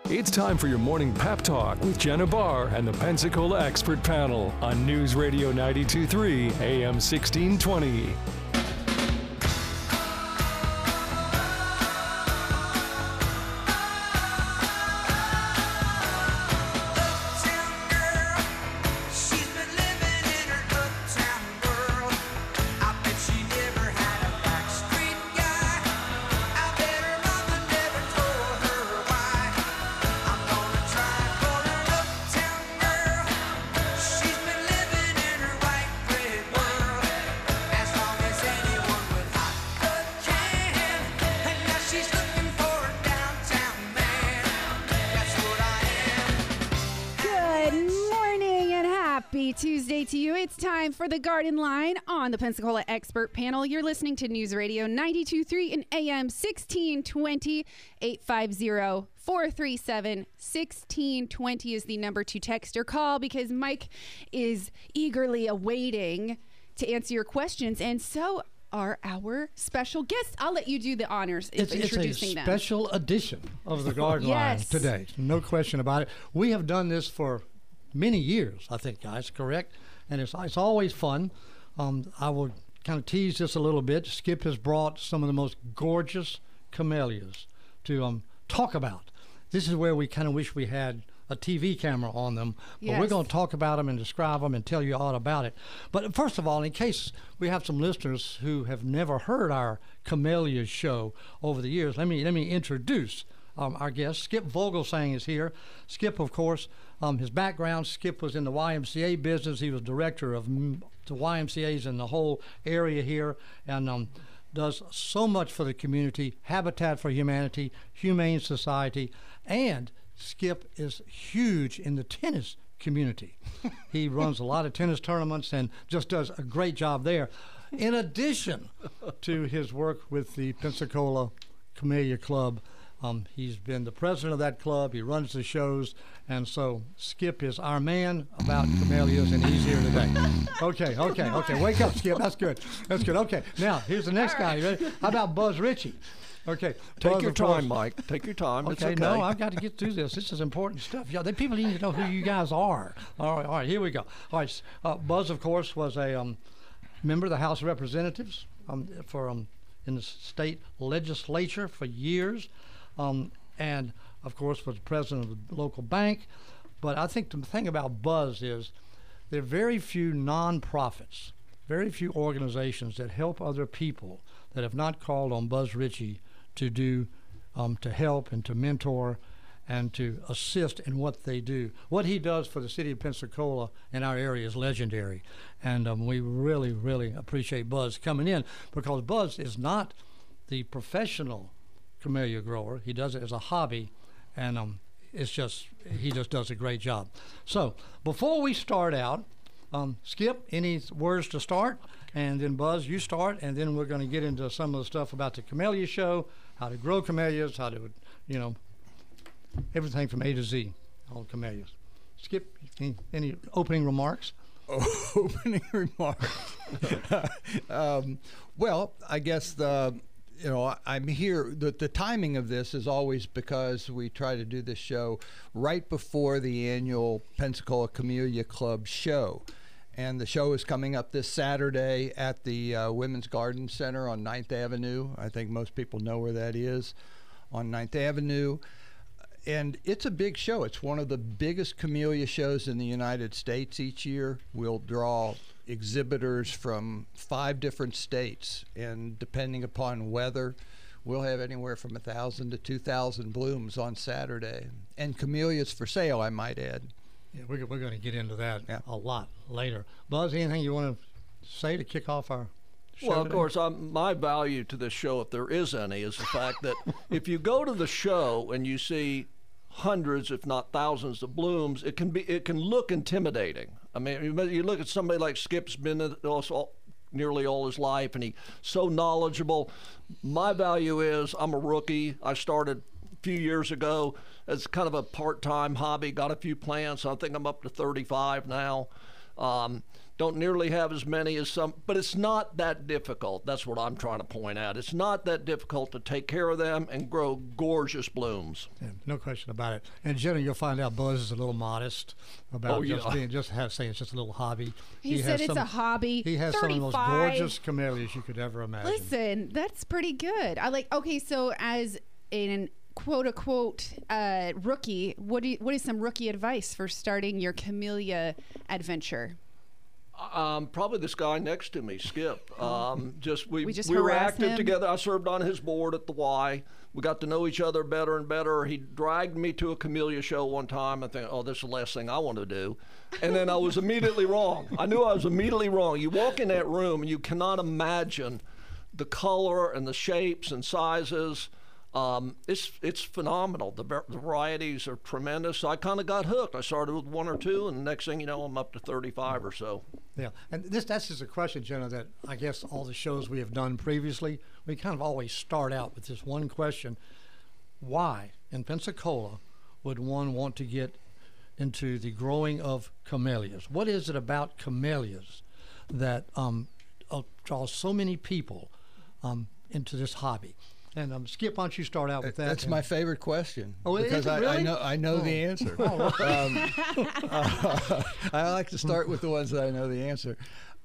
It's time for your morning pep talk with Jenna Barr and the Pensacola Expert Panel on News Radio 92.3 AM 1620. Tuesday to you. It's time for the Garden Line on the Pensacola Expert Panel. You're listening to News Radio 92.3 and AM 1620. 850-437-1620 is the number to text or call because Mike is eagerly awaiting to answer your questions, and so are our special guests. I'll let you do the honors of introducing them. It's a special edition of the Garden Line today. No question about it. We have done this for many years, I think, guys, correct? And it's always fun. I will kind of tease this a little bit. Skip has brought some of the most gorgeous camellias to talk about. This is where we kind of wish we had a TV camera on them, but we're going to talk about them and describe them and tell you all about it. But first of all, in case we have some listeners who have never heard our camellias show over the years, let me introduce our guest. Skip Vogelsang is here. Skip, of course, his background, Skip was in the YMCA business. He was director of the YMCAs in the whole area here, and does so much for the community, Habitat for Humanity, Humane Society, and Skip is huge in the tennis community. He runs a lot of tennis tournaments and just does a great job there, in addition to his work with the Pensacola Camellia Club. He's been the president of that club. He runs the shows, and so Skip is our man about camellias, and he's here today. Okay. Wake up, Skip. That's good. Okay, now here's the next guy. You ready? How about Buzz Ritchie? Okay. Take your time, Mike. Take your time. Okay, no, I've got to get through this. This is important stuff. Yeah, people need to know who you guys are. All right, here we go. All right, Buzz, of course, was a member of the House of Representatives in the state legislature for years. And, of course, was president of the local bank. But I think the thing about Buzz is there are very few nonprofits, very few organizations that help other people that have not called on Buzz Ritchie to do, to help and to mentor and to assist in what they do. What he does for the city of Pensacola and our area is legendary. And we really, really appreciate Buzz coming in, because Buzz is not the professional camellia grower. He does it as a hobby, and he just does a great job. So before we start out, Skip, any words to start? And then Buzz, you start, and then we're going to get into some of the stuff about the Camellia Show, how to grow camellias, how to, everything from A to Z on camellias. Skip, any opening remarks? Opening remarks. Well, I guess I'm here. The timing of this is always because we try to do this show right before the annual Pensacola Camellia Club show. And the show is coming up this Saturday at the Women's Garden Center on 9th Avenue. I think most people know where that is, on 9th Avenue. And it's a big show. It's one of the biggest camellia shows in the United States each year. We'll draw exhibitors from 5 different states, and depending upon weather, we'll have anywhere from 1,000 to 2,000 blooms on Saturday, and camellias for sale, I might add. Yeah, we're going to get into that a lot later. Buzz, anything you want to say to kick off our show Well, today? of course, my value to this show, if there is any, is the fact that if you go to the show and you see hundreds, if not thousands, of blooms, it can look intimidating. I mean, you look at somebody like Skip's been in this nearly all his life, and he's so knowledgeable. My value is I'm a rookie. I started a few years ago as kind of a part-time hobby, got a few plants. I think I'm up to 35 now. don't nearly have as many as some, but it's not that difficult. That's what I'm trying to point out. It's not that difficult to take care of them and grow gorgeous blooms. Yeah, no question about it. And generally, you'll find out Buzz is a little modest about saying it's just a little hobby. He said it's a hobby. He has 35. some of the most gorgeous camellias you could ever imagine. Listen, that's pretty good. Okay, so as an quote unquote rookie, what is some rookie advice for starting your camellia adventure? Probably this guy next to me, Skip. We were harassed active him? together. I served on his board at the Y. We got to know each other better and better. He dragged me to a camellia show one time. I think, this is the last thing I want to do. And then I was immediately wrong. I knew I was immediately wrong. You walk in that room and you cannot imagine the color and the shapes and sizes. It's phenomenal. The varieties are tremendous. So I kind of got hooked. I started with 1 or 2, and the next thing you know, I'm up to 35 or so. Yeah, and that's just a question, Jenna, that I guess all the shows we have done previously, we kind of always start out with this one question. Why, in Pensacola, would one want to get into the growing of camellias? What is it about camellias that draws so many people into this hobby? And Skip, why don't you start out with that? That's my favorite question. Oh, because really? I know the answer. I like to start with the ones that I know the answer.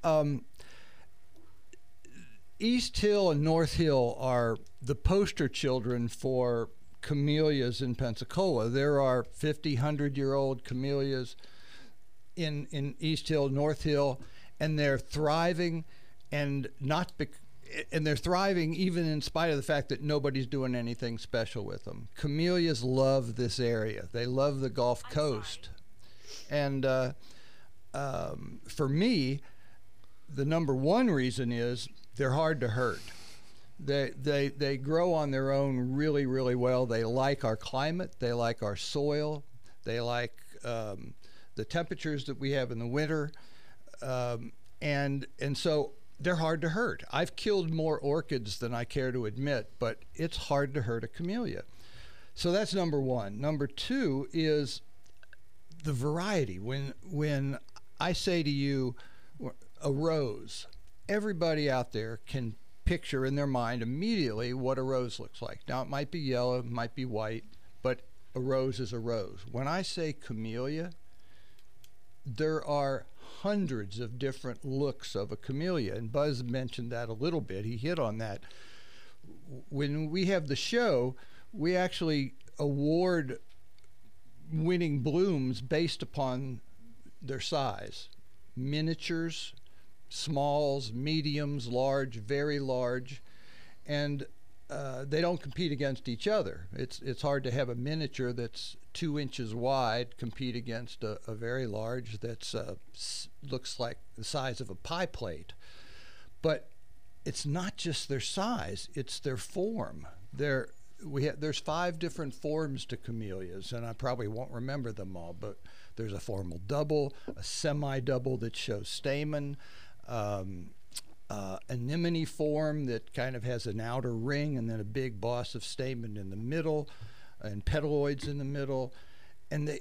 East Hill and North Hill are the poster children for camellias in Pensacola. There are 50, 100-year-old camellias in East Hill, North Hill, and they're thriving, and they're thriving even in spite of the fact that nobody's doing anything special with them. Camellias love this area. They love the Gulf Coast. And for me, the number one reason is they're hard to hurt. They grow on their own really, really well. They like our climate. They like our soil. They like the temperatures that we have in the winter. And so they're hard to hurt. I've killed more orchids than I care to admit, but it's hard to hurt a camellia. So that's number one. Number two is the variety. When I say to you a rose, everybody out there can picture in their mind immediately what a rose looks like. Now, it might be yellow, it might be white, but a rose is a rose. When I say camellia, there are hundreds of different looks of a camellia, and Buzz mentioned that a little bit. He hit on that. When we have the show, we actually award winning blooms based upon their size. Miniatures, smalls, mediums, large, very large, and they don't compete against each other. It's hard to have a miniature that's 2 inches wide compete against a very large that's looks like the size of a pie plate. But it's not just their size; it's their form. There's 5 different forms to camellias, and I probably won't remember them all. But there's a formal double, a semi-double that shows stamen. Anemone form that kind of has an outer ring and then a big boss of stamen in the middle and petaloids in the middle, and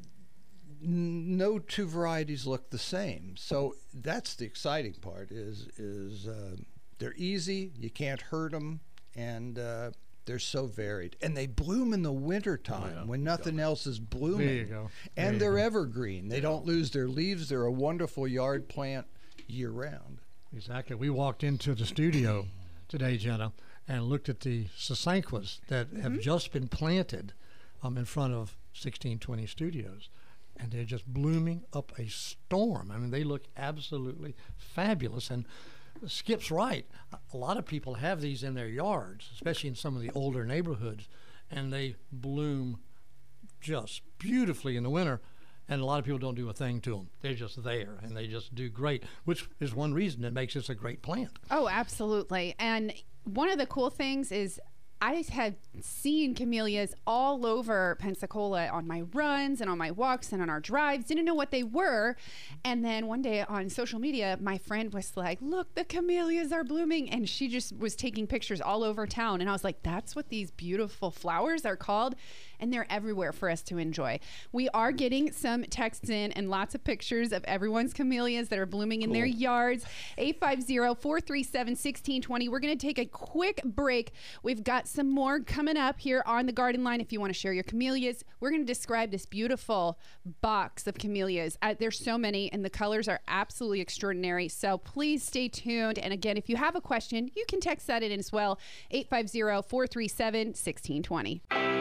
no two varieties look the same. So that's the exciting part is they're easy, you can't hurt them, and they're so varied, and they bloom in the wintertime when nothing else is blooming. There you go. And they're evergreen. They don't lose their leaves. They're a wonderful yard plant year round. Exactly. We walked into the studio today, Jenna, and looked at the sasanquas that have just been planted in front of 1620 Studios, and they're just blooming up a storm. I mean, they look absolutely fabulous. And Skip's right. A lot of people have these in their yards, especially in some of the older neighborhoods, and they bloom just beautifully in the winter. And a lot of people don't do a thing to them. They're just there, and they just do great, which is one reason that makes this a great plant. Oh, absolutely. And one of the cool things is I have seen camellias all over Pensacola on my runs and on my walks and on our drives. Didn't know what they were. And then one day on social media, my friend was like, look, the camellias are blooming. And she just was taking pictures all over town. And I was like, that's what these beautiful flowers are called. and they're everywhere for us to enjoy. We are getting some texts in and lots of pictures of everyone's camellias that are blooming in their yards. 850-437-1620. We're going to take a quick break. We've got some more coming up here on the Garden Line. If you want to share your camellias, we're going to describe this beautiful box of camellias. There's so many, and the colors are absolutely extraordinary. So please stay tuned. And again, if you have a question, you can text that in as well. 850-437-1620.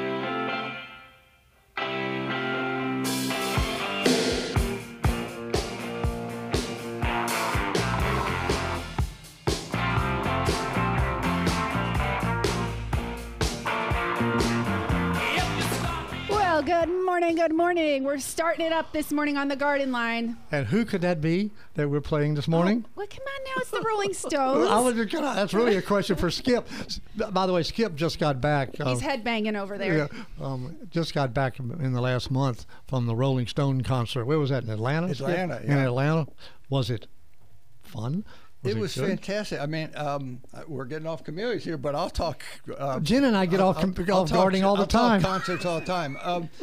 Well, good morning, good morning. We're starting it up this morning on the Garden Line. And who could that be that we're playing this morning? Well, come on now, it's the Rolling Stones. That's really a question for Skip. By the way, Skip just got back. He's headbanging over there. Yeah, just got back in the last month from the Rolling Stone concert. Where was that, in Atlanta? Atlanta, Skip? yeah. In Atlanta. Was it fun? It was good? fantastic. I mean, we're getting off camellias here, but I'll talk. Jen and I get off gardening all the time. I'll talk concerts all the time.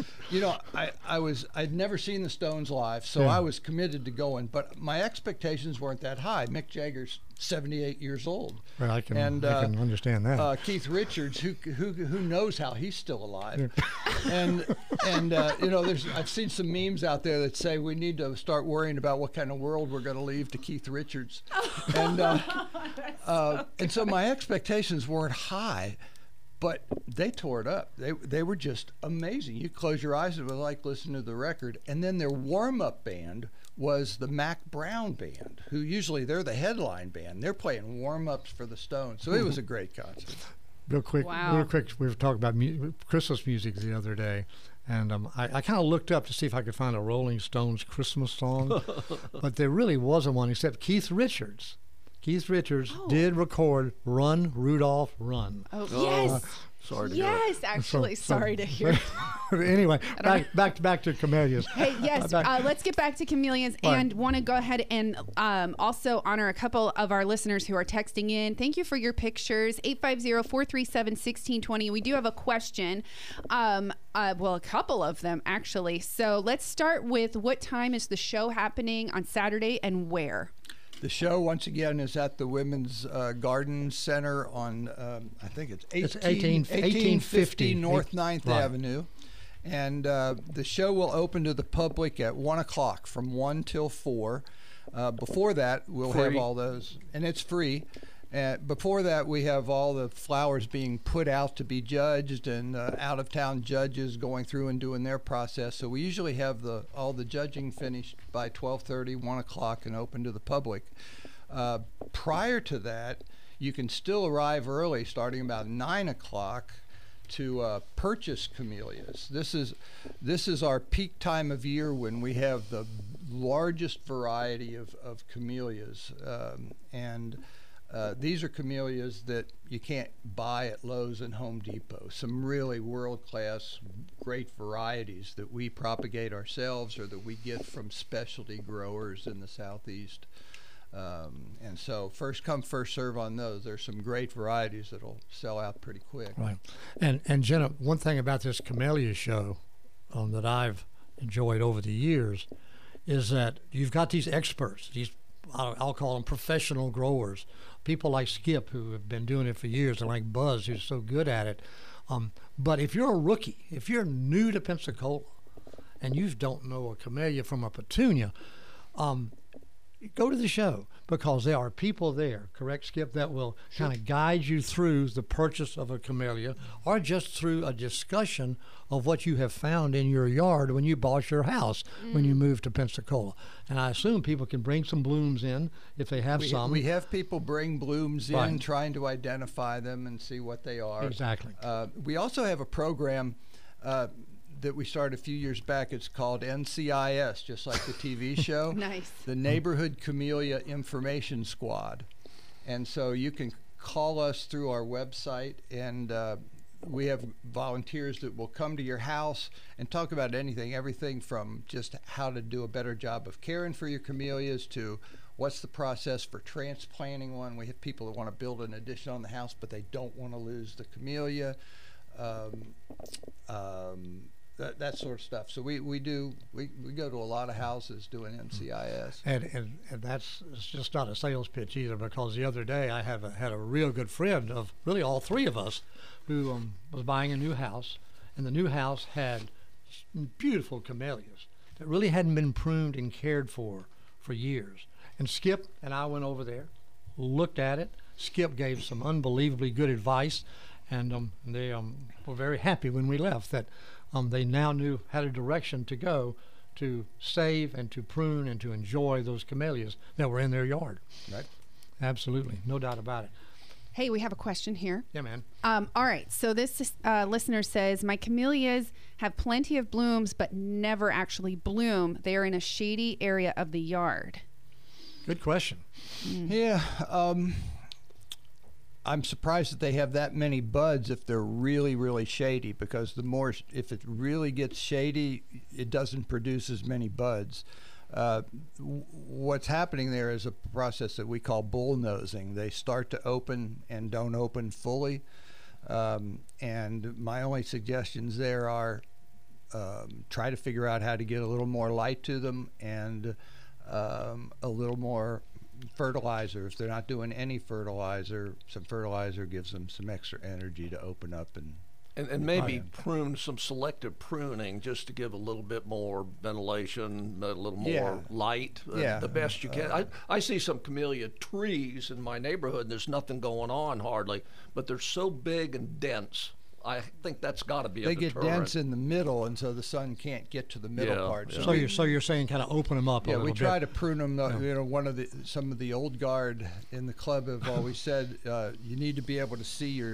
I'd never seen the Stones live, so I was committed to going. But my expectations weren't that high. Mick Jagger's 78 years old. Well, I can understand that. Keith Richards, who knows how he's still alive, and I've seen some memes out there that say we need to start worrying about what kind of world we're going to leave to Keith Richards, and so my expectations weren't high. But they tore it up. They were just amazing. You close your eyes, it was like listening to the record. And then their warm-up band was the Mac Brown Band, who usually they're the headline band. They're playing warm-ups for the Stones. So it was a great concert. Real quick, we were talking about Christmas music the other day. And I kind of looked up to see if I could find a Rolling Stones Christmas song. But there really wasn't one except Keith Richards. Keith Richards did record "Run, Rudolph, Run." Oh, yes. Sorry to hear it. Yes, actually, sorry to hear. Anyway, back to camellias. Hey, yes, let's get back to camellias, and want to go ahead and also honor a couple of our listeners who are texting in. Thank you for your pictures. 850-437-1620. We do have a question. Well, a couple of them, actually. So let's start with what time is the show happening on Saturday and where? The show, once again, is at the Women's Garden Center on, I think it's 1850 North 9th Avenue. And the show will open to the public at 1 o'clock, from 1 till 4. Before that, we'll have all those, and it's free. Before that, we have all the flowers being put out to be judged, and out-of-town judges going through and doing their process. So we usually have all the judging finished by 12:30, 1 o'clock, and open to the public. Prior to that, you can still arrive early, starting about 9 o'clock, to purchase camellias. This is our peak time of year when we have the largest variety of camellias, these are camellias that you can't buy at Lowe's and Home Depot. Some really world-class, great varieties that we propagate ourselves or that we get from specialty growers in the Southeast. And so first come, first serve on those. There's some great varieties that'll sell out pretty quick. Right. And Jenna, one thing about this camellia show that I've enjoyed over the years is that you've got these experts, I'll call them professional growers, people like Skip who have been doing it for years, and like Buzz who's so good at it. But if you're a rookie, if you're new to Pensacola and you don't know a camellia from a petunia, go to the show, because there are people there, correct, Skip, that will kind of guide you through the purchase of a camellia, or just through a discussion of what you have found in your yard when you bought your house when you moved to Pensacola. And I assume people can bring some blooms in if they have some. We have people bring blooms in, trying to identify them and see what they are. Exactly. We also have a program that we started a few years back. It's called NCIS, just like the TV show. Nice. The Neighborhood Camellia Information Squad. And so you can call us through our website, and we have volunteers that will come to your house and talk about everything from just how to do a better job of caring for your camellias to what's the process for transplanting one. We have people that want to build an addition on the house, but they don't want to lose the camellia. that sort of stuff. So we go to a lot of houses doing NCIS. And that's, it's just not a sales pitch either, because the other day I had a real good friend of really all three of us who was buying a new house, and the new house had beautiful camellias that really hadn't been pruned and cared for years. And Skip and I went over there, looked at it. Skip gave some unbelievably good advice, and they were very happy when we left that they now had a direction to go to save and to prune and to enjoy those camellias that were in their yard. Right. Absolutely, no doubt about it. Hey, we have a question here. Yeah, man. All right. So this listener says, my camellias have plenty of blooms, but never actually bloom. They are in a shady area of the yard. Good question. Yeah. I'm surprised that they have that many buds if they're really, really shady, because if it really gets shady, it doesn't produce as many buds. What's happening there is a process that we call bullnosing. They start to open and don't open fully. And my only suggestions there are try to figure out how to get a little more light to them and a little more fertilizer. If they're not doing any fertilizer, some fertilizer gives them some extra energy to open up and maybe prune, some selective pruning, just to give a little bit more ventilation, a little more light, the best you can. I see some camellia trees in my neighborhood, and there's nothing going on hardly, but they're so big and dense. I think that's got to be a deterrent. They get dense in the middle, and so the sun can't get to the middle part. So you're saying kind of open them up a little bit. Yeah, we try to prune them. You know, some of the old guard in the club have always said you need to be able to see your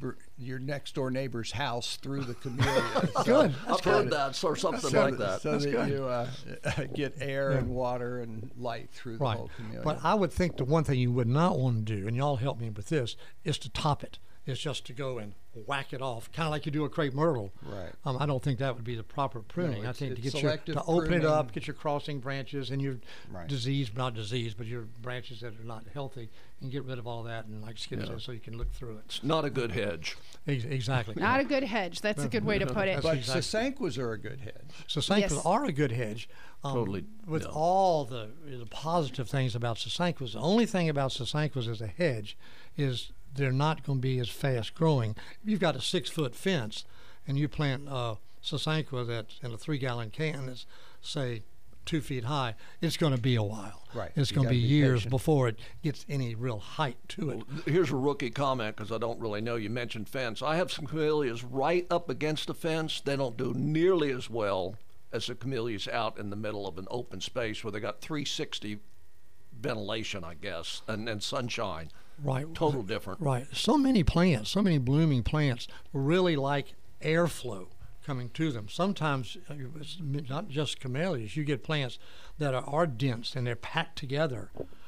next door neighbor's house through the camellia. Good. I've heard that, or something like that. So that you get air and water and light through the whole camellia. But I would think the one thing you would not want to do, and y'all help me with this, is to top it. It's just to go and whack it off, kind of like you do a crepe myrtle. Right. I don't think that would be the proper pruning. No, I think to open pruning. it up, get your crossing branches and your not diseased, but your branches that are not healthy, and get rid of all that, and like Skip said, so you can look through it. It's not a good hedge. Exactly. Not a good hedge. That's a good way to put it. But sasanquas are a good hedge. Sasanquas are a good hedge. Totally. With all the positive things about sasanquas, the only thing about sasanquas as a hedge is they're not going to be as fast growing. If you've got a 6-foot fence and you plant sasanqua that's in a 3-gallon can that's, say, 2 feet high, it's going to be a while. Right. It's going to be years before it gets any real height to it. Well, here's a rookie comment, because I don't really know. You mentioned fence. I have some camellias right up against the fence. They don't do nearly as well as the camellias out in the middle of an open space where they got 360 ventilation, I guess, and sunshine. Right. Total different. Right. So many plants, so many blooming plants really like airflow coming to them. Sometimes it's not just camellias. You get plants that are dense and they're packed together.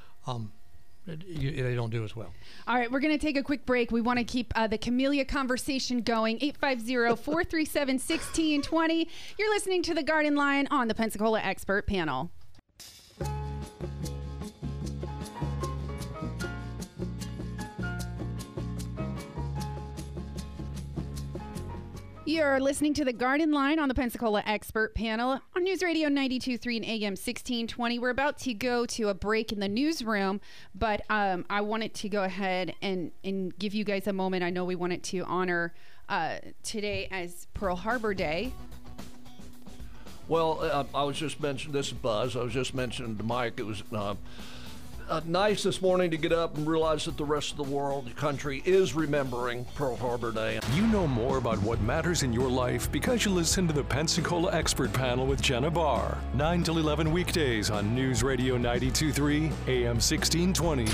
They don't do as well. All right, we're going to take a quick break. We want to keep the camellia conversation going. 850-437-1620. You're listening to The Garden Line on the Pensacola Expert Panel. You're listening to The Garden Line on the Pensacola Expert Panel on News Radio 92.3 and AM 1620. We're about to go to a break in the newsroom, but I wanted to go ahead and give you guys a moment. I know we wanted to honor today as Pearl Harbor Day. Well, I was just mentioning, this is Buzz. I was just mentioning to Mike, it was nice this morning to get up and realize that the rest of the world, the country, is remembering Pearl Harbor Day. You know more about what matters in your life because you listen to the Pensacola Expert Panel with Jenna Barr. 9 till 11 weekdays on News Radio 92.3, AM 1620.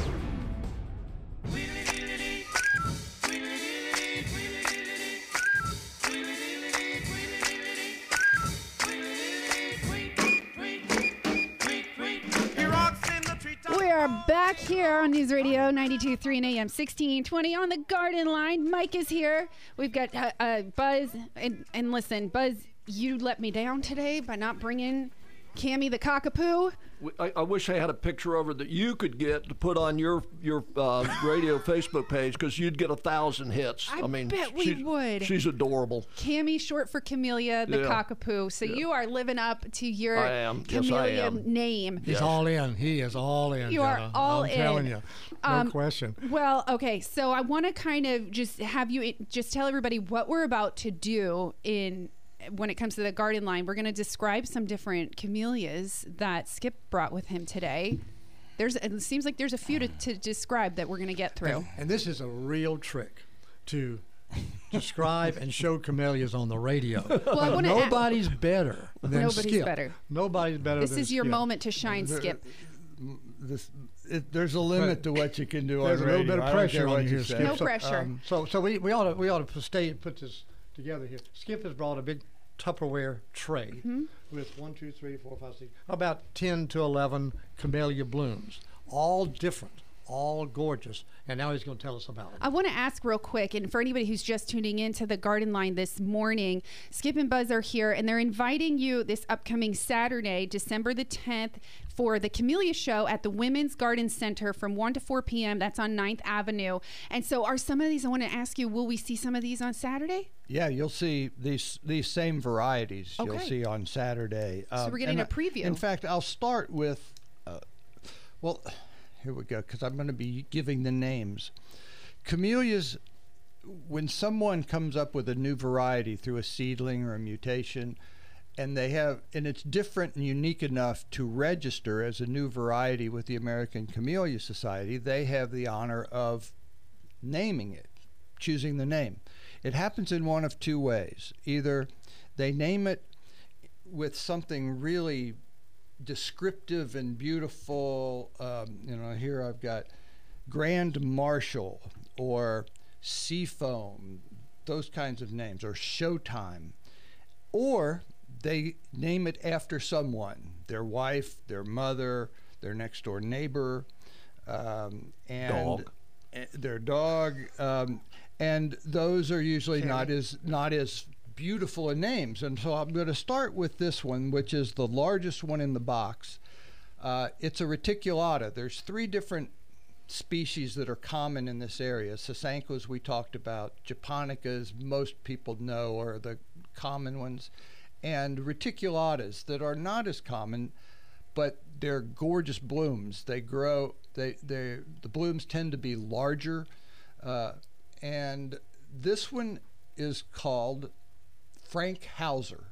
Back here on News Radio 92.3 and AM 1620 on the Garden Line. Mike is here. We've got Buzz. And listen, Buzz, you let me down today by not bringing Cammy the cockapoo. I wish I had a picture of her that you could get to put on your radio Facebook page, because you'd get 1,000 hits. I mean, bet we would. She's adorable. Cammy, short for Camellia the cockapoo. So you are living up to your Camellia name. He's all in. He is all in. You are all in. I'm telling you. No question. Well, okay. So I want to kind of just have you just tell everybody what we're about to do when it comes to the garden line. We're going to describe some different camellias that Skip brought with him today. It seems like there's a few to describe that we're going to get through. And this is a real trick to describe and show camellias on the radio. Well, nobody's better than Nobody's Skip. better. Nobody's better than This is your moment to shine, Skip. There's a limit to what you can do on radio. There's a little bit of pressure on you here, Skip. No pressure. So we ought to put this together here. Skip has brought a big Tupperware tray with 1, 2, 3, 4, 5, 6, about 10 to 11 camellia blooms, all different, all gorgeous. And now he's going to tell us about it. I want to ask real quick, and for anybody who's just tuning into the garden line this morning, Skip and Buzz are here, and they're inviting you this upcoming Saturday, December the 10th, for the Camellia Show at the Women's Garden Center from 1 to 4 p.m. That's on 9th Avenue. And so are some of these, I want to ask you, will we see some of these on Saturday? Yeah, you'll see these same varieties you'll see on Saturday. So we're getting a preview. In fact, I'll start with, here we go, because I'm going to be giving the names. Camellias, when someone comes up with a new variety through a seedling or a mutation, and it's different and unique enough to register as a new variety with the American Camellia Society, they have the honor of naming it, choosing the name. It happens in one of two ways. Either they name it with something really descriptive and beautiful. Here I've got Grand Marshal or Seafoam, those kinds of names, or Showtime. Or they name it after someone, their wife, their mother, their next door neighbor, and their dog. And those are usually not as beautiful in names. And so I'm going to start with this one, which is the largest one in the box. It's a reticulata. There's 3 different species that are common in this area. Sasanquas we talked about, japonicas most people know are the common ones, and reticulatas that are not as common, but they're gorgeous blooms. They grow. The blooms tend to be larger. And this one is called Frank Hauser.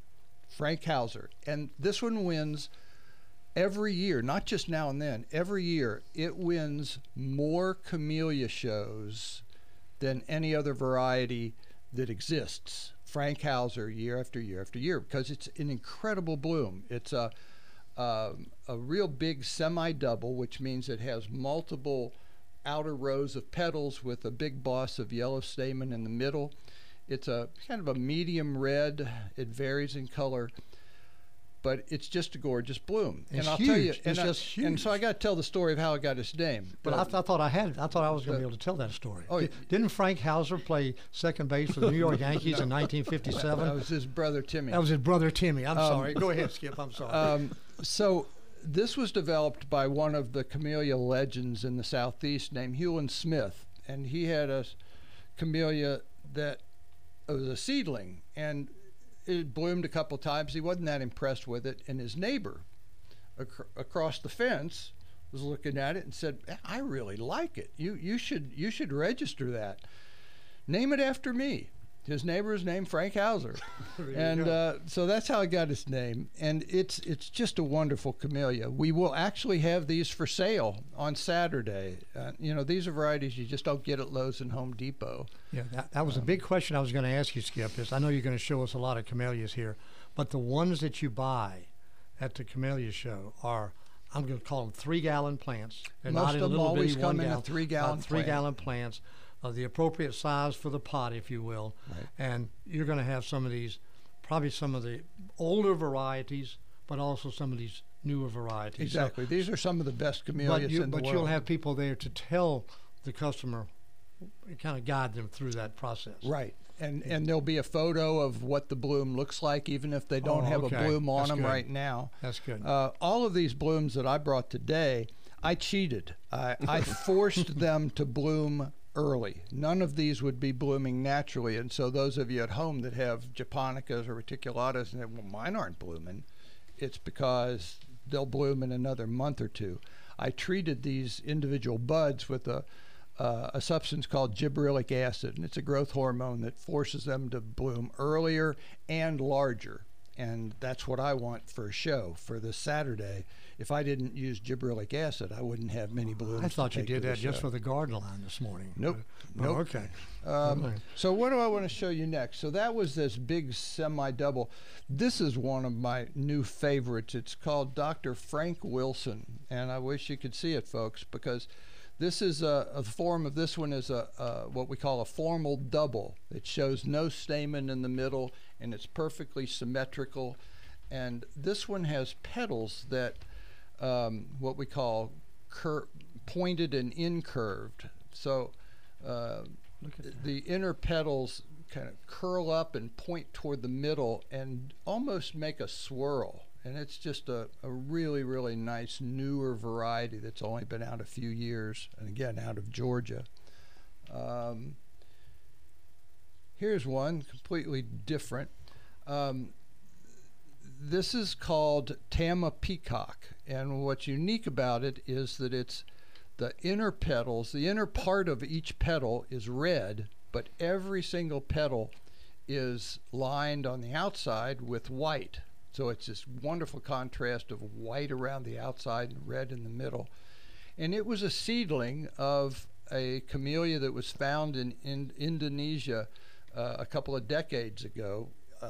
And this one wins every year, not just now and then. Every year, it wins more camellia shows than any other variety that exists. Frank Hauser, year after year after year, because it's an incredible bloom. It's a real big semi-double, which means it has multiple outer rows of petals with a big boss of yellow stamen in the middle. It's a kind of a medium red. It varies in color, but it's just a gorgeous bloom. It's and I'll huge. tell you, It's just huge. And so I got to tell the story of how it got its name. But I thought I was going to be able to tell that story. Didn't Frank Hauser play second base for the New York Yankees in 1957? That was his brother Timmy. That was his brother Timmy. I'm sorry. Go ahead, Skip. I'm sorry. So this was developed by one of the camellia legends in the Southeast named Hewlin Smith, and he had a camellia that was a seedling, and it bloomed a couple times. He wasn't that impressed with it, and his neighbor across the fence was looking at it and said, "I really like it. You should register that. Name it after me." His neighbor is named Frank Hauser, and so that's how it got its name. And it's just a wonderful camellia. We will actually have these for sale on Saturday. These are varieties you just don't get at Lowe's and Home Depot. Yeah, that was a big question I was going to ask you, Skip. Is I know you're going to show us a lot of camellias here, but the ones that you buy at the Camellia Show are, I'm going to call them 3-gallon plants. They're Most not in of them little always bitty come 1 in a gallon, 3-gallon plant. 3-gallon plants. The appropriate size for the pot, if you will. Right. And you're going to have some of these, probably some of the older varieties, but also some of these newer varieties. Exactly. These are some of the best camellias in the world. But you'll have people there to tell the customer, kind of guide them through that process. Right. and there'll be a photo of what the bloom looks like, even if they don't have a bloom on them right now. That's good. All of these blooms that I brought today, I cheated. I forced them to bloom early. None of these would be blooming naturally, and so those of you at home that have japonicas or reticulatas and say, well, mine aren't blooming, it's because they'll bloom in another month or two. I treated these individual buds with a substance called gibberellic acid, and it's a growth hormone that forces them to bloom earlier and larger. And that's what I want for a show for this Saturday. If I didn't use gibberellic acid, I wouldn't have many blooms. I thought you did that just for the garden line this morning. Nope. Oh, okay. So what do I want to show you next? So that was this big semi-double. This is one of my new favorites. It's called Dr. Frank Wilson, and I wish you could see it, folks, because this is a form of this one is what we call a formal double. It shows no stamen in the middle, and it's perfectly symmetrical. And this one has petals that what we call pointed and incurved. So the inner petals kind of curl up and point toward the middle and almost make a swirl. And it's just a really, really nice newer variety that's only been out a few years, and again, out of Georgia. Here's one completely different. This is called Tama Peacock, and what's unique about it is that it's the inner petals, the inner part of each petal is red, but every single petal is lined on the outside with white. So it's this wonderful contrast of white around the outside and red in the middle. And it was a seedling of a camellia that was found in Indonesia a couple of decades ago.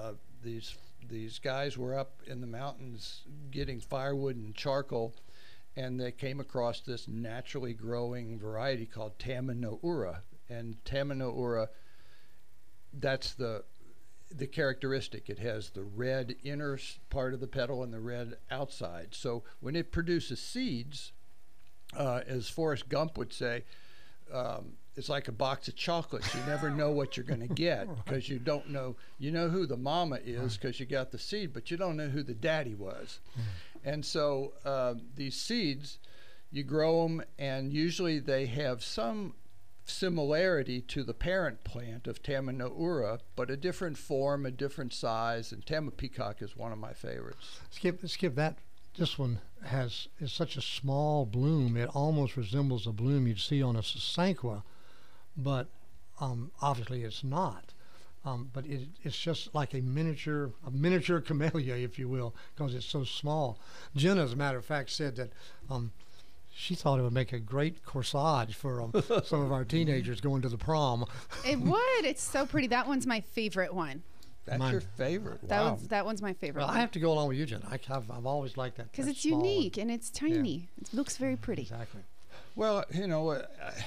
These guys were up in the mountains getting firewood and charcoal, and they came across this naturally growing variety called Tama no Ura. And Tama no Ura, that's the characteristic. It has the red inner part of the petal and the red outside. So when it produces seeds, as Forrest Gump would say, it's like a box of chocolates. You never know what you're going to get because you don't know. You know who the mama is because you got the seed, but you don't know who the daddy was. And so these seeds, you grow them, and usually they have some similarity to the parent plant of Tama no Ura, but a different form, a different size, and Tama Peacock is one of my favorites. Skip that. This one is such a small bloom, it almost resembles a bloom you'd see on a sasanqua, but obviously it's not. But it's just like a miniature camellia, if you will, because it's so small. Jenna, as a matter of fact, said that she thought it would make a great corsage for some of our teenagers going to the prom. It would. It's so pretty. That one's my favorite one. That's your favorite. Wow. That one's my favorite. Well, one. I have to go along with you, Jen. I've always liked that. Because it's unique and it's tiny. Yeah. It looks very pretty. Exactly. Well, you know,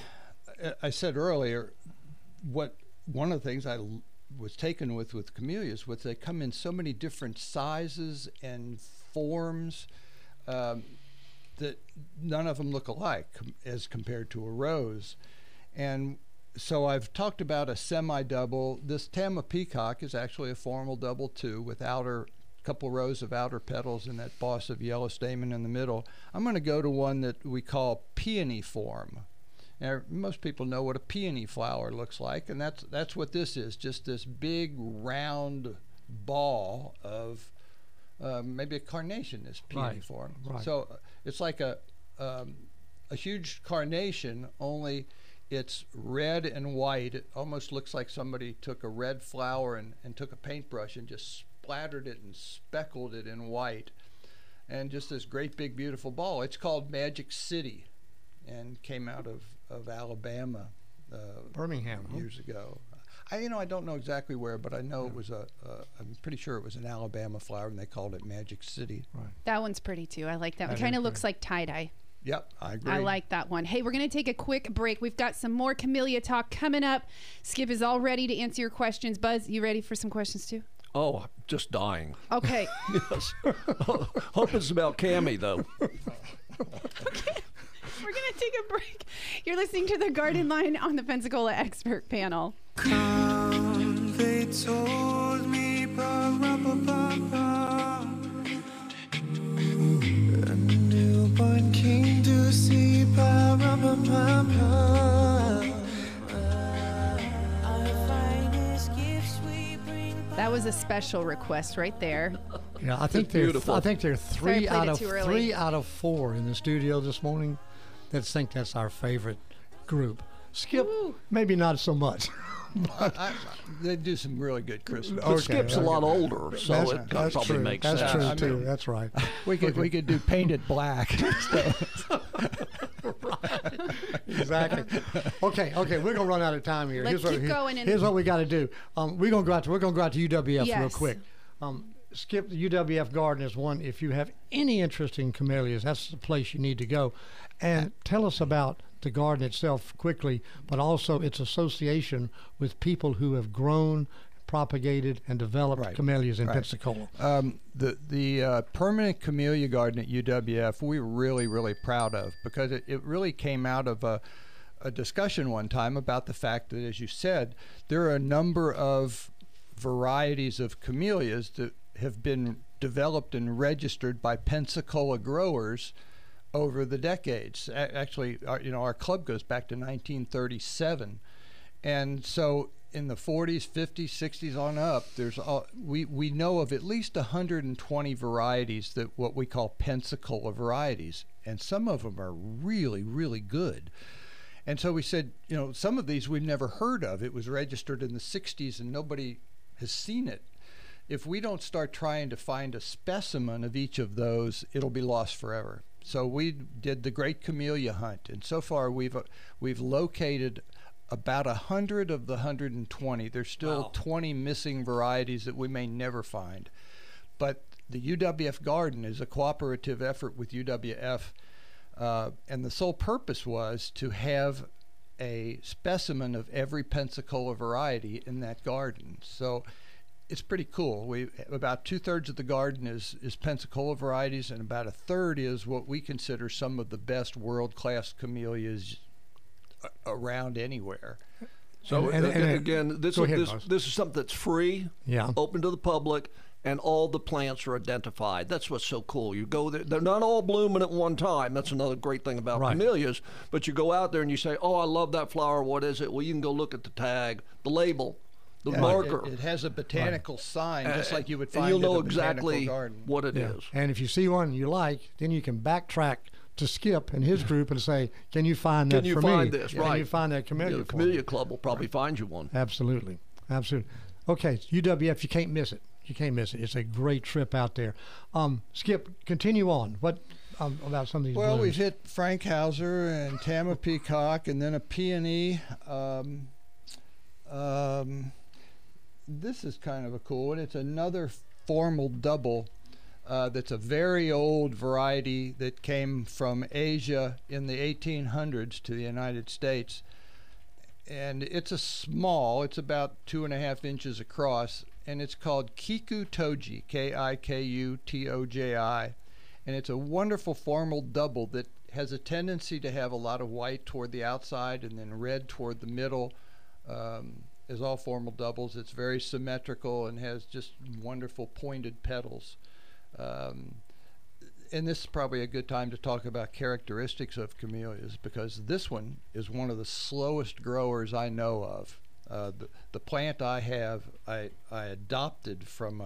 I said earlier, one of the things I was taken with camellias was they come in so many different sizes and forms that none of them look alike as compared to a rose. And so I've talked about a semi-double. This Tama Peacock is actually a formal double too, with couple rows of outer petals and that boss of yellow stamen in the middle. I'm going to go to one that we call peony form. Now, most people know what a peony flower looks like, and that's what this is, just this big round ball of maybe a carnation, this peony form. Right. So it's like a huge carnation, only it's red and white. It almost looks like somebody took a red flower and took a paintbrush and just splattered it and speckled it in white. And just this great big beautiful ball. It's called Magic City and came out of Alabama. Birmingham. Years ago. I don't know exactly where, but I know it was I'm pretty sure it was an Alabama flower and they called it Magic City. Right. That one's pretty too. I like that. It kind of looks like tie-dye. Yep, I agree. I like that one. Hey, we're going to take a quick break. We've got some more camellia talk coming up. Skip is all ready to answer your questions. Buzz, you ready for some questions too? Oh, just dying. Okay. Yes. Hope it's about Cammy, though. Okay. We're going to take a break. You're listening to The Garden Line on the Pensacola Expert Panel. Come told me, a newborn king to see, That was a special request right there. Yeah, I think they're beautiful. I think they're Sorry, I played it too early. 3 out of 4 in the studio this morning that think that's our favorite group. Skip, maybe not so much. They do some really good Christmas. But Skip's a lot older, so it probably true. makes That's sense. true too. That's right. We could do Painted Black. Exactly. Okay. We're gonna run out of time here. Let's keep going. Here's what we got to do. We're gonna go out to UWF real Yes. quick. Skip, the UWF Garden is one. If you have any interest in camellias, that's the place you need to go. And tell us about the garden itself quickly, but also its association with people who have grown, propagated, and developed camellias in Pensacola. The permanent camellia garden at UWF, we're really, really proud of, because it really came out of a discussion one time about the fact that, as you said, there are a number of varieties of camellias that have been developed and registered by Pensacola growers over the decades. Actually, our club goes back to 1937, and so in the 40s, 50s, 60s on up, we know of at least 120 varieties that what we call Pensacola varieties, and some of them are really, really good. And so we said, some of these we've never heard of. It was registered in the 60s, and nobody has seen it. If we don't start trying to find a specimen of each of those, it'll be lost forever. So we did the Great Camellia Hunt, and so far we've located about 100 of the 120. There's still 20 missing varieties that we may never find. But the UWF Garden is a cooperative effort with UWF, and the sole purpose was to have a specimen of every Pensacola variety in that garden. So it's pretty cool. About 2/3 of the garden is Pensacola varieties, and about 1/3 is what we consider some of the best world-class camellias around anywhere. So again, this is something that's free, open to the public, and all the plants are identified. That's what's so cool. You go there; they're not all blooming at one time. That's another great thing about camellias. But you go out there and you say, "Oh, I love that flower. What is it?" Well, you can go look at the tag, the label, the marker. It has a botanical sign, just like you would find and you'll know in a exactly garden. what it is. And if you see one you like, then you can backtrack to Skip and his group and say, "Can you find that for me? Can you find this? Can you find that camellia?" The Camellia Club will probably find you one. Absolutely. Okay, UWF, you can't miss it. It's a great trip out there. Skip, continue on. What about some of these? Well, blooms? we've hit Frank Hauser and Tama Peacock, and then a peony. This is kind of a cool one. It's another formal double. That's a very old variety that came from Asia in the 1800s to the United States. And it's it's about 2.5 inches across, and it's called Kiku Toji, Kikutoji. And it's a wonderful formal double that has a tendency to have a lot of white toward the outside and then red toward the middle. As all formal doubles, it's very symmetrical and has just wonderful pointed petals. And this is probably a good time to talk about characteristics of camellias, because this one is one of the slowest growers I know of. The plant I have, I adopted from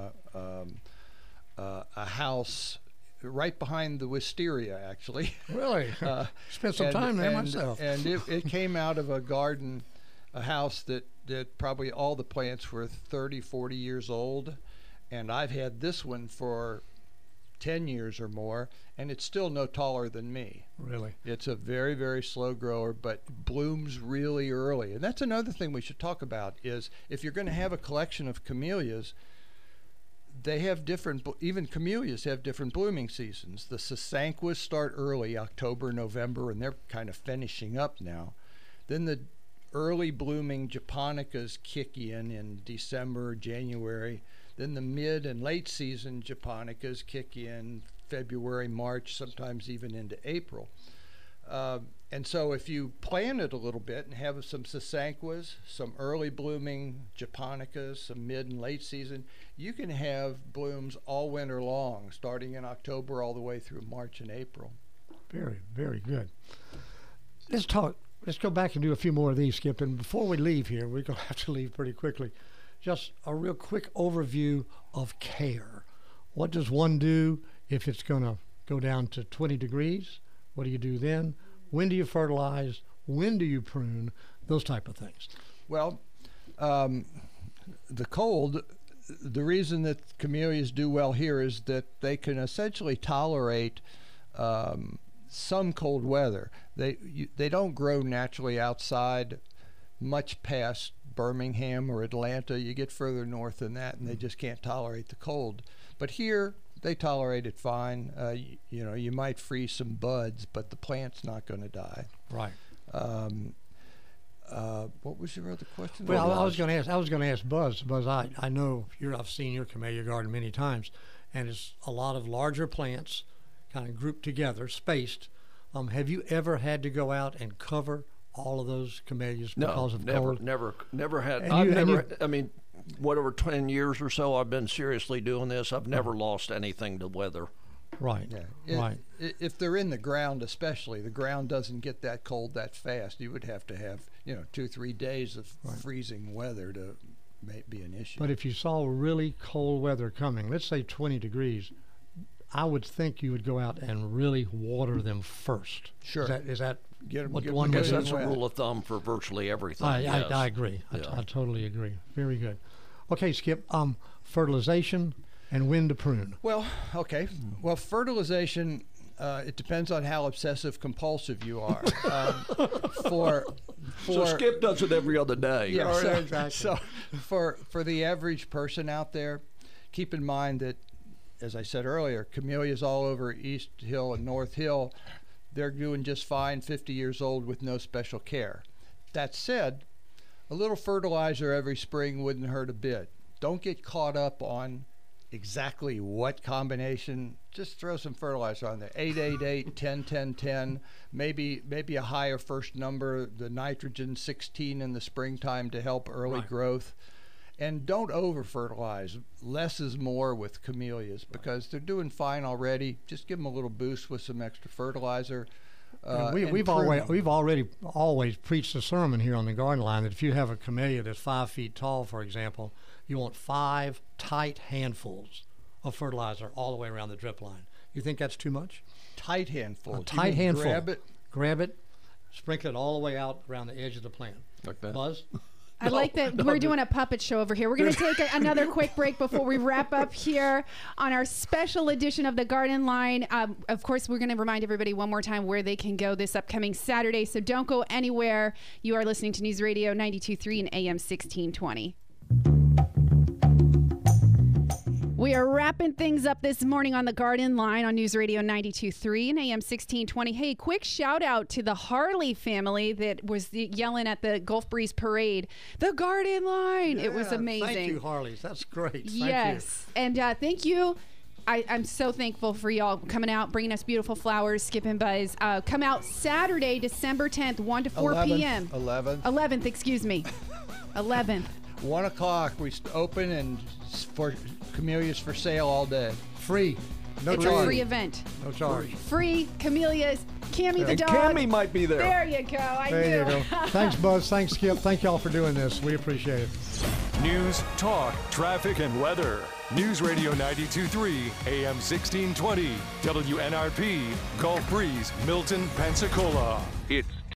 a house right behind the wisteria, actually. Really? Spent some time there myself. And it came out of a garden, a house that probably all the plants were 30, 40 years old. And I've had this one for 10 years or more, and it's still no taller than me. Really? It's a very, very slow grower, but blooms really early. And that's another thing we should talk about, is if you're going to have a collection of camellias, they have even camellias have different blooming seasons. The Sasanquas start early, October, November, and they're kind of finishing up now. Then the early blooming japonicas kick in December, January. Then the mid and late season japonicas kick in February, March, sometimes even into April. And so if you plan it a little bit and have some sasanquas, some early blooming japonicas, some mid and late season, you can have blooms all winter long, starting in October all the way through March and April. Very, very good. Let's go back and do a few more of these, Skip. And before we leave here, we're going to have to leave pretty quickly. Just a real quick overview of care. What does one do if it's going to go down to 20 degrees? What do you do then? When do you fertilize? When do you prune? Those type of things. Well, the cold, the reason that camellias do well here is that they can essentially tolerate some cold weather. They don't grow naturally outside much past Birmingham or Atlanta. You get further north than that, and they just can't tolerate the cold. But here, they tolerate it fine. You might freeze some buds, but the plant's not going to die. Right. What was your other question? Well, I was going to ask Buzz. Buzz, I know I've seen your camellia garden many times, and it's a lot of larger plants, kind of grouped together, spaced. Have you ever had to go out and cover all of those camellias because of cold? Never had. I mean, whatever 10 years or so I've been seriously doing this, I've never lost anything to weather. Right. Yeah. Right. If they're in the ground, especially, the ground doesn't get that cold that fast. You would have to have 2-3 days of freezing weather to be an issue. But if you saw really cold weather coming, let's say 20 degrees, I would think you would go out and really water them first. Sure. Is that what I one guess would that's do? a rule of thumb for virtually everything. I agree. Yeah. I totally agree. Very good. Okay, Skip. Fertilization and when to prune. Well, okay. Well, fertilization, it depends on how obsessive compulsive you are. So Skip does it every other day. Yeah, exactly. So for the average person out there, keep in mind that, as I said earlier, camellias all over East Hill and North Hill, they're doing just fine, 50 years old with no special care. That said, a little fertilizer every spring wouldn't hurt a bit. Don't get caught up on exactly what combination. Just throw some fertilizer on there. 8-8-8, 10-10-10, maybe a higher first number, the nitrogen 16 in the springtime to help early growth. And don't over-fertilize. Less is more with camellias because they're doing fine already. Just give them a little boost with some extra fertilizer. We've already always preached a sermon here on the Garden Line that if you have a camellia that's 5 feet tall, for example, you want 5 tight handfuls of fertilizer all the way around the drip line. You think that's too much? Tight handful. A tight handful. Grab it, sprinkle it all the way out around the edge of the plant. Like that. Buzz? I like that we're doing a puppet show over here. We're going to take another quick break before we wrap up here on our special edition of the Garden Line. Of course, we're going to remind everybody one more time where they can go this upcoming Saturday, so don't go anywhere. You are listening to News Radio 92.3 and AM 1620. We are wrapping things up this morning on the Garden Line on News Radio 92.3 and AM 1620. Hey, quick shout out to the Harley family that was yelling at the Gulf Breeze Parade. The Garden Line. Yeah, it was amazing. Thank you, Harleys. That's great. Yes. Thank you. And thank you. I'm so thankful for y'all coming out, bringing us beautiful flowers, Skip and Buzz. Come out Saturday, December 10th, 1 to 4 p.m. 11th, excuse me. 11th. 1 o'clock. We open and for camellias for sale all day. Free. No It's charge. a free event. No charge. Free camellias. Cammy the And dog. Cammy might be there. There you go. There you go. Thanks, Buzz. Thanks, Skip. Thank y'all for doing this. We appreciate it. News, talk, traffic, and weather. News Radio 92.3, AM 1620, WNRP, Gulf Breeze, Milton, Pensacola. It's